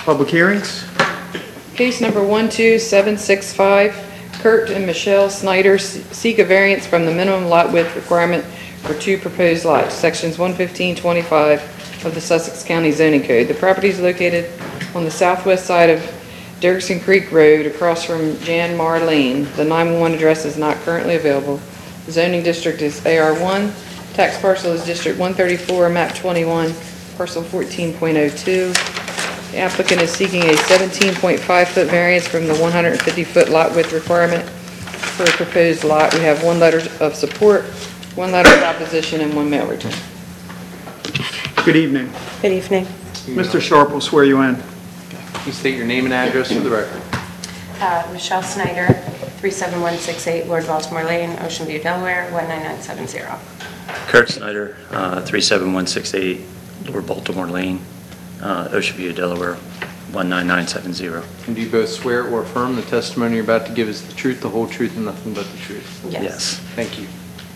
Public hearings? Case number 12765, Kurt and Michelle Snyder seek a variance from the minimum lot width requirement for two proposed lots, sections 11525 of the Sussex County Zoning Code. The property is located on the southwest side of Dirksen Creek Road across from Jan Mar Lane. The 911 address is not currently available. The zoning district is AR1. Tax parcel is District 134, map 21, parcel 14.02. The applicant is seeking a 17.5-foot variance from the 150-foot lot width requirement for a proposed lot. We have one letter of support, one letter of opposition, and one mail return. Good evening. Good evening. Mr. Sharp will swear you in. Please state your name and address for the record. Michelle Snyder, 37168 Lord Baltimore Lane, Ocean View, Delaware, 19970. Kurt Snyder, 37168 Lord Baltimore Lane, Ocean View, Delaware, 19970. And do you both swear or affirm the testimony you're about to give is the truth, the whole truth, and nothing but the truth? Yes. Thank you.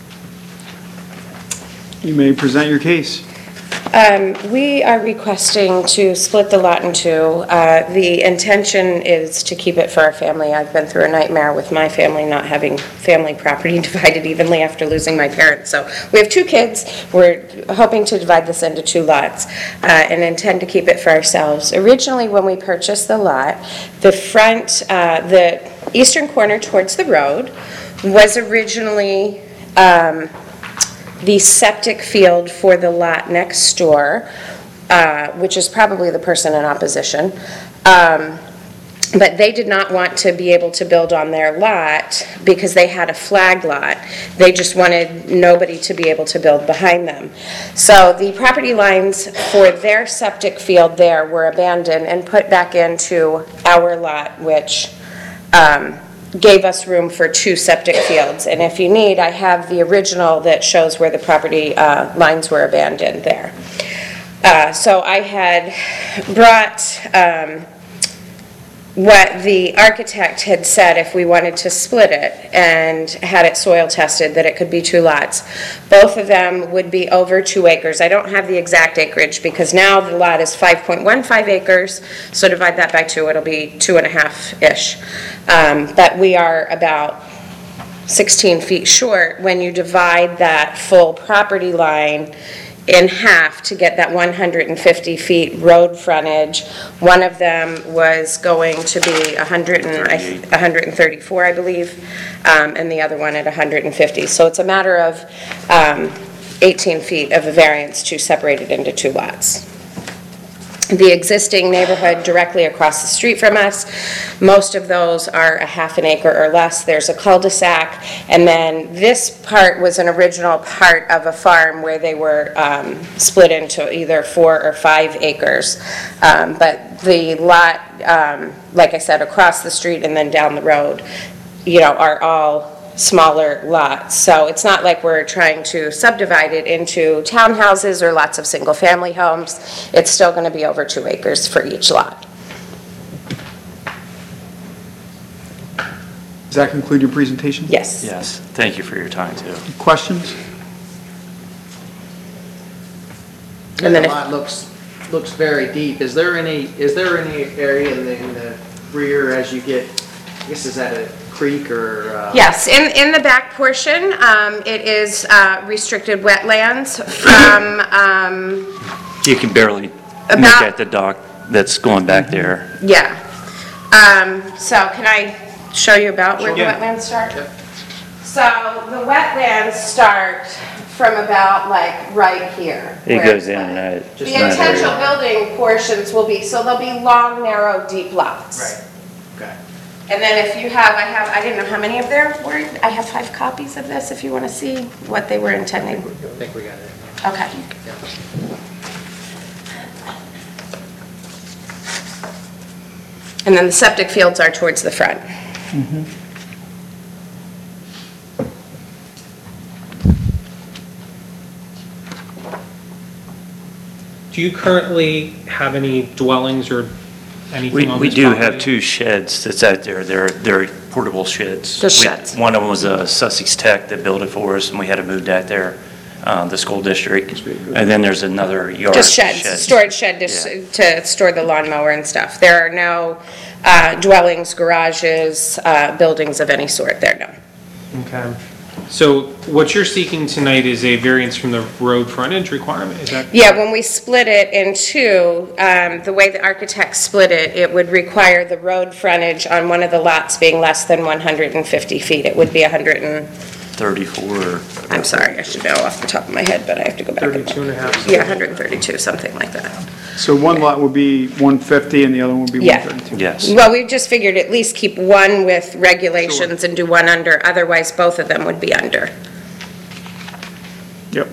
You may present your case. We are requesting to split the lot in two. The intention is to keep it for our family. I've been through a nightmare with my family not having family property divided evenly after losing my parents. So we have two kids. We're hoping to divide this into two lots and intend to keep it for ourselves. Originally, when we purchased the lot, the front, the eastern corner towards the road was originally the septic field for the lot next door, which is probably the person in opposition. But they did not want to be able to build on their lot because they had a flag lot. They just wanted nobody to be able to build behind them. So the property lines for their septic field there were abandoned and put back into our lot, which gave us room for two septic fields. And if you need, I have the original that shows where the property lines were abandoned there. So I had brought what the architect had said if we wanted to split it and had it soil tested that it could be two lots. Both of them would be over 2 acres. I don't have the exact acreage because now the lot is 5.15 acres, so divide that by 2, it'll be 2.5-ish. But we are about 16 feet short when you divide that full property line in half to get that 150 feet road frontage. One of them was going to be 134, I believe, and the other one at 150. So it's a matter of 18 feet of a variance to separate it into two lots. The existing neighborhood directly across the street from us, most of those are a ½ acre or less. There's a cul-de-sac, and then this part was an original part of a farm where they were split into either 4 or 5 acres. But the lot, like I said, across the street and then down the road, you know, are all smaller lots. So it's not like we're trying to subdivide it into townhouses or lots of single-family homes. It's still going to be over 2 acres for each lot. Does that conclude your presentation? Yes. Yes, thank you for your time, too. Questions? And then The lot looks very deep. Is there any area in the rear as you get, I guess, is that a creek or? Yes, in the back portion, it is restricted wetlands from You can barely look at the dock that's going back there. yeah. So can I show you about where the wetlands start? Yep. So the wetlands start from about like right here. It where goes it's in wet. that. The potential building portions will be, so they'll be long, narrow, deep lots. Right. Okay. And then if you have, I didn't know how many of there were. I have 5 copies of this if you want to see what they were intending. I think we got it. Okay. And then the septic fields are towards the front. Do you currently have any dwellings or anything on We this do property? have 2 sheds that's out there. They're portable sheds. Just sheds. One of them was a Sussex Tech that built it for us, and we had to move that there. the school district. And then there's another yard. Just sheds, storage shed to store the lawnmower and stuff. There are no dwellings, garages, buildings of any sort there, no. Okay. So what you're seeking tonight is a variance from the road frontage requirement, is that? Yeah, when we split it in two, the way the architect split it, it would require the road frontage on one of the lots being less than 150 feet. It would be 34. I'm sorry, I should know off the top of my head, but I have to go back. and look. 32 and a half. Yeah, 132, something like that. So one lot would be 150 and the other one would be Yeah. 132? Yes. Well, we've just figured at least keep one with regulations and do one under, otherwise both of them would be under. Yep.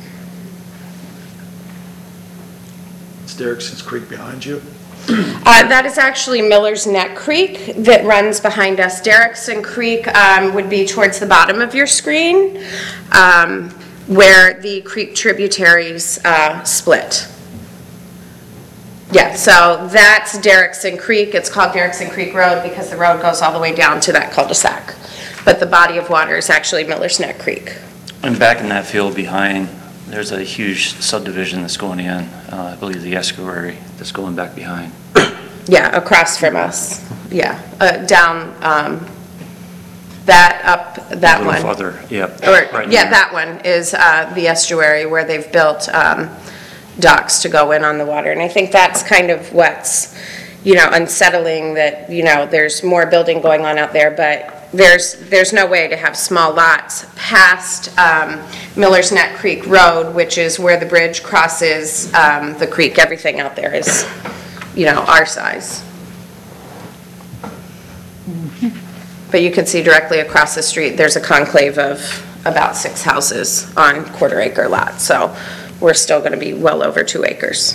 Is Derrickson's Creek behind you? That is actually Miller's Neck Creek that runs behind us. Derrickson Creek would be towards the bottom of your screen, where the creek tributaries split. Yeah, so that's Derrickson Creek. It's called Derrickson Creek Road because the road goes all the way down to that cul-de-sac. But the body of water is actually Miller's Neck Creek. And back in that field behind, there's a huge subdivision that's going in, I believe the estuary that's going back behind. Yeah, across from us. Yeah, down that up, that A one. little further, yep. Or, right yeah, there. that one is the estuary where they've built docks to go in on the water. And I think that's kind of what's, unsettling, that, there's more building going on out there, but there's no way to have small lots past Miller's Neck Creek Road, which is where the bridge crosses the creek. Everything out there is, our size. But you can see directly across the street, there's a conclave of about 6 houses on quarter-acre lots. So we're still going to be well over 2 acres.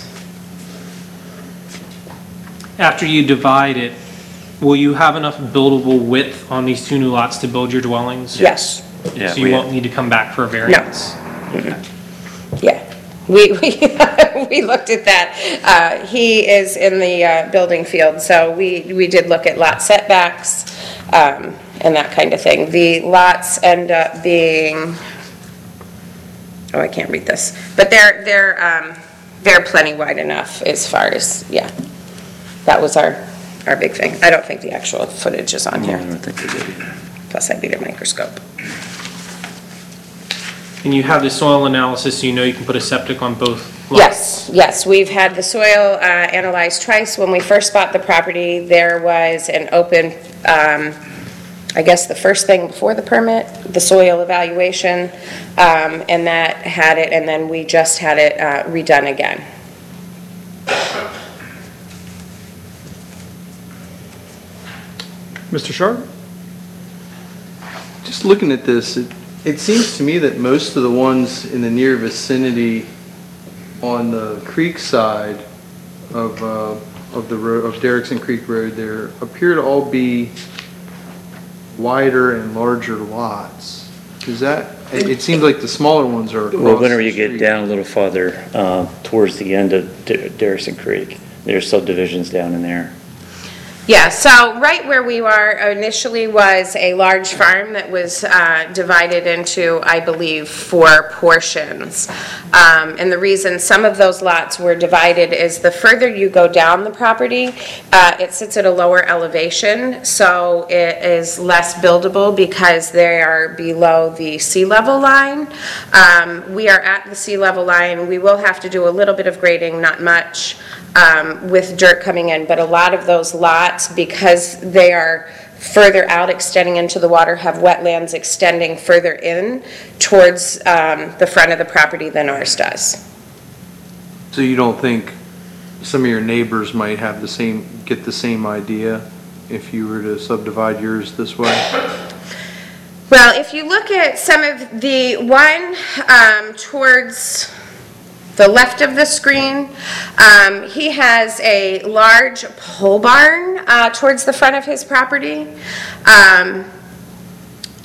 After you divide it, will you have enough buildable width on these 2 new lots to build your dwellings? Yes. Yeah, So you won't need to come back for a variance? Yeah. We looked at that. He is in the building field, so we did look at lot setbacks and that kind of thing. The lots end up being, oh, I can't read this, but they're plenty wide enough as far as, yeah. That was our big thing. I don't think the actual footage is on I here. don't think they did either. Plus I need a microscope. And you have the soil analysis, so you can put a septic on both lots? Yes, we've had the soil analyzed twice. When we first bought the property, there was an open, I guess the first thing before the permit, the soil evaluation, and that had it, and then we just had it redone again. Mr. Sharp? Just looking at this, it seems to me that most of the ones in the near vicinity on the creek side of the road, of Derrickson Creek Road there, appear to all be wider and larger lots. Is that, it seems like the smaller ones are across Well, whenever you the get street. down a little farther, towards the end of Derrickson Creek, there's subdivisions down in there. Yeah, so right where we were initially was a large farm that was divided into, I believe, 4 portions. And the reason some of those lots were divided is the further you go down the property, it sits at a lower elevation, so it is less buildable because they are below the sea level line. We are at the sea level line. We will have to do a little bit of grading, not much, with dirt coming in, but a lot of those lots, because they are further out extending into the water, have wetlands extending further in towards the front of the property than ours does. So you don't think some of your neighbors might have get the same idea if you were to subdivide yours this way? Well, if you look at some of the one towards the left of the screen, he has a large pole barn towards the front of his property.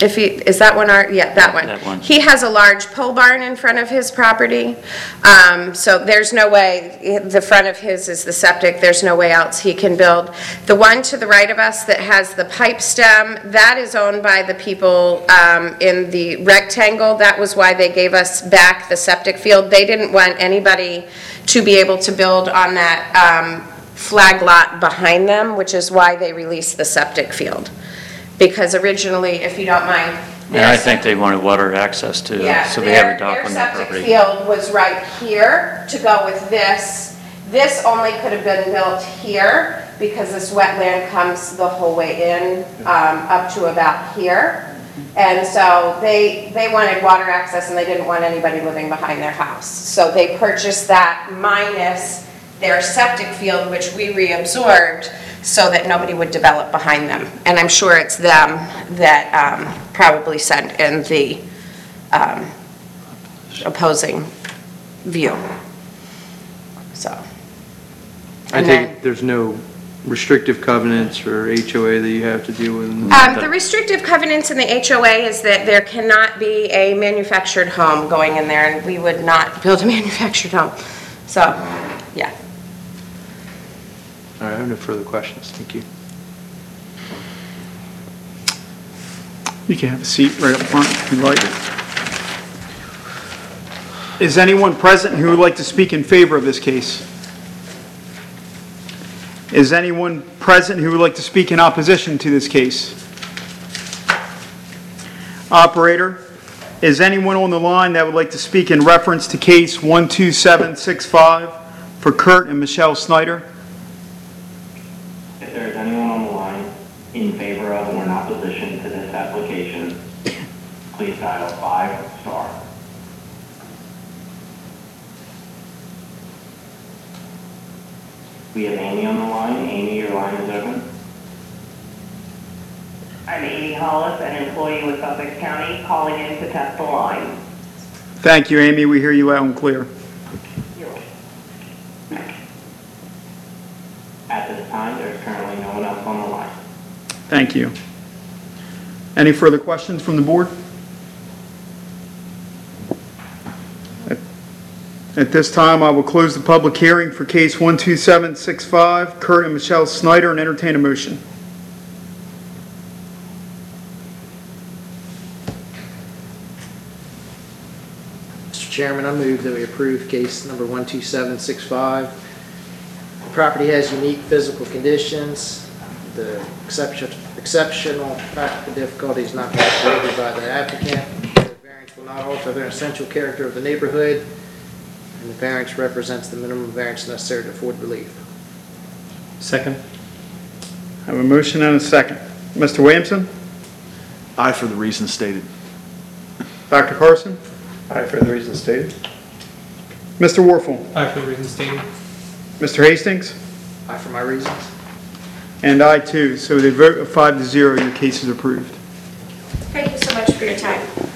If he, is that one yeah, that one. That one. He has a large pole barn in front of his property, so there's no way, the front of his is the septic, there's no way else he can build. The one to the right of us that has the pipe stem, that is owned by the people in the rectangle. That was why they gave us back the septic field. They didn't want anybody to be able to build on that flag lot behind them, which is why they released the septic field. Because originally, if you don't mind. And I think they wanted water access too, Yeah, so they have a dock on their Their property. septic field was right here to go with this. This only could have been built here because this wetland comes the whole way in, up to about here. And so they wanted water access and they didn't want anybody living behind their house. So they purchased that minus their septic field, which we reabsorbed, so that nobody would develop behind them. And I'm sure it's them that probably sent in the opposing view. So. I And take then- it there's no restrictive covenants or HOA that you have to deal with? The restrictive covenants in the HOA is that there cannot be a manufactured home going in there, and we would not build a manufactured home. So, yeah. All right, I have no further questions. Thank you. You can have a seat right up front if you'd like. Is anyone present who would like to speak in favor of this case? Is anyone present who would like to speak in opposition to this case? Operator, is anyone on the line that would like to speak in reference to case 12765 for Kurt and Michelle Snyder? If there is anyone on the line in favor of or in opposition to this application, please dial 5*. We have Amy on the line. Amy, your line is open. I'm Amy Hollis, an employee with Sussex County, calling in to test the line. Thank you, Amy. We hear you loud and clear. At this time, there is currently no one else on the line. Thank you. Any further questions from the board? At this time, I will close the public hearing for case 12765, Kurt and Michelle Snyder, and entertain a motion. Mr. Chairman, I move that we approve case number 12765. The property has unique physical conditions. The exceptional practical difficulties not created by the applicant. The variance will not alter the essential character of the neighborhood, and the variance represents the minimum variance necessary to afford relief. Second. I have a motion and a second. Mr. Williamson? Aye for the reasons stated. Dr. Carson? Aye, for the reasons stated. Mr. Warfel? Aye for the reasons stated. Mr. Hastings? Aye for my reasons. And I too. So the vote of 5-0, your case is approved. Thank you so much for your time.